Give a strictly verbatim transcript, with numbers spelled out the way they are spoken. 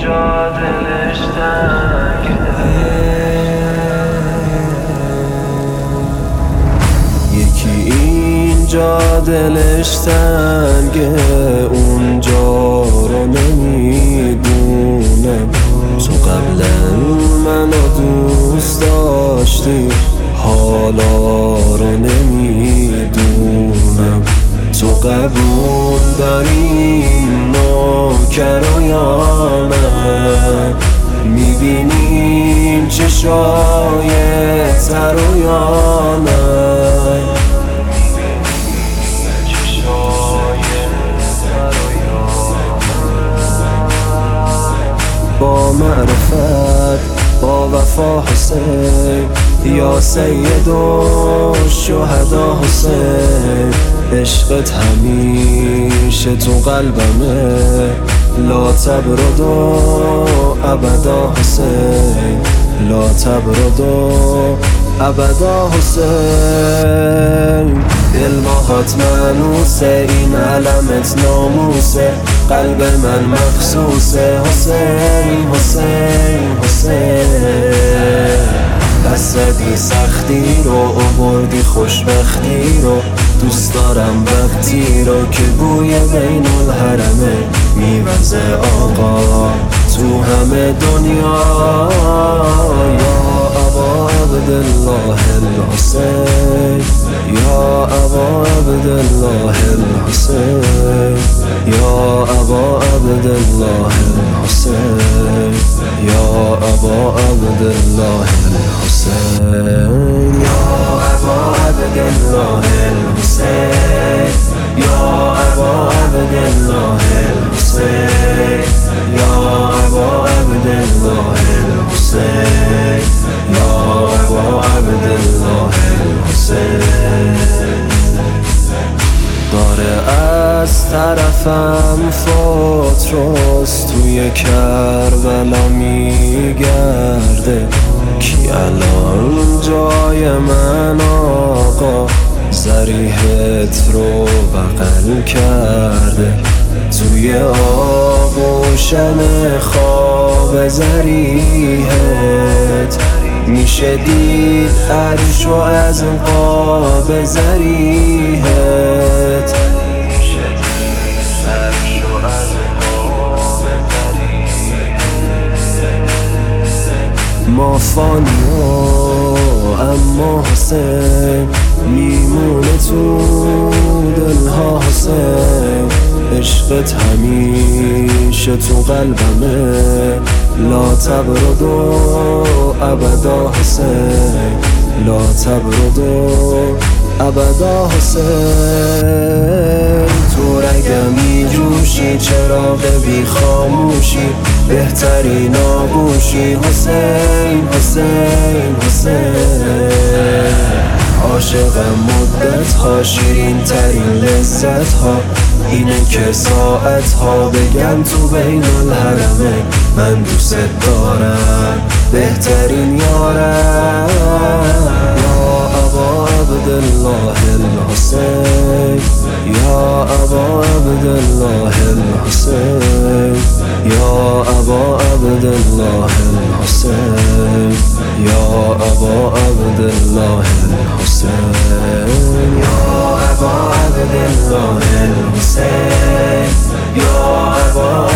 اینجا دلش تنگه، یکی اینجا دلش تنگه، اونجا رو نمیدونم. تو قبلا منو دوست داشتی، حالا رو نمیدونم. تو قبول داری نوکر و یا نه؟ میبینیم چشای تر و یا نه؟ با معرفت با وفا حسین، یا سید و شهدا حسین. عشقت همیشه تو قلبمه، لا تبرد و ابدا حسین، لا تبرد و ابدا حسین. دل ماهات منوسه، این علمت ناموسه، قلب من مخصوصه حسین حسین حسین. دست زدی سختی رو، آوردی خوشبختی رو، دوست دارم وقتی رو که بوی بین الحرمه میوزه آقا تو همه دنیا. یا ابا عبدالله الحسین، یا ابا عبدالله الحسین، یا ابا عبدالله الحسین، یا ابا عبدالله الحسین، یا ابا عبدالله الحسین، یا ابا عبدالله الحسین، یا ابا عبدالله الحسین، یا ابا عبدالله الحسین. داره از طرفم فوتروس توی کربلا میگرده، کی الان جای من آقا ضریحت رو بغل کرده؟ توی آغوشم خواب ضریحت میشه دید عرشو از قاب ضریحت. ما فانیا اما حسین میمونه تو دلها حسین. عشقت همیشه تو قلبمه، لا تبرد و ابدا حسین، لا تبرد و ابدا حسین. تو رگم میجوشی، چراغ بی خاموشی، بهترین آغوشی حسین حسین حسین. عاشقم مدت ها، شیرین ترین لذت ها، اینه که ساعت ها بگن تو بین الحرمه من دوست دارم، بهترین یارم. یا ابا عبدالله الحسین، یا ابا عبدالله الحسین، یا ابا عبدالله الحسین، یا ابا عبدالله الحسین، یا ابا عبدالله الحسین، یا ابا